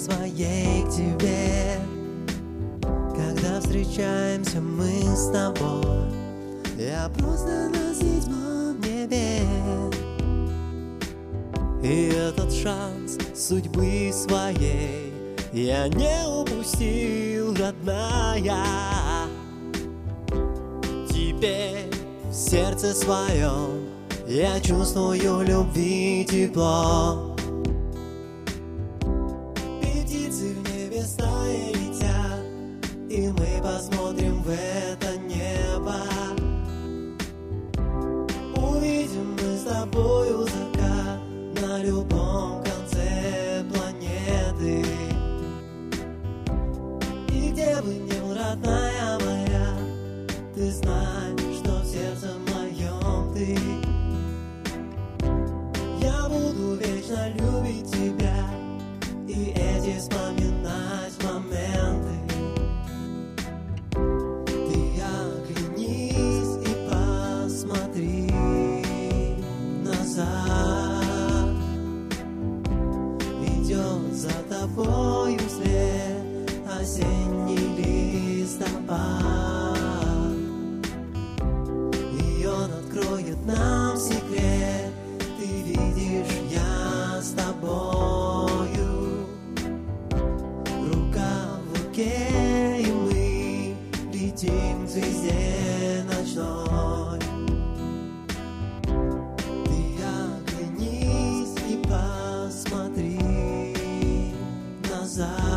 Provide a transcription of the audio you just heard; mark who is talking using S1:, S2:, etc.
S1: своей к тебе. Когда встречаемся мы с тобой, я просто на 7-м небе. И этот шанс судьбы своей я не упустил, родная. Теперь в сердце своем я чувствую любви тепло. Птицы в небе стаи летят, и мы посмотрим в это небо. Увидим мы с тобою закат на любом конце планеты. И где бы ни был, родная моя, ты знаешь, что в сердце моем ты. Я буду вечно любить тебя и эти вспоминать моменты. Ты оглянись и посмотри назад. Идет за тобою вслед осенний листопад. И он откроет нам секрет. Ты видишь, я с тобою, рука в руке, и мы летим к звезде ночной. Ты оглянись и посмотри назад.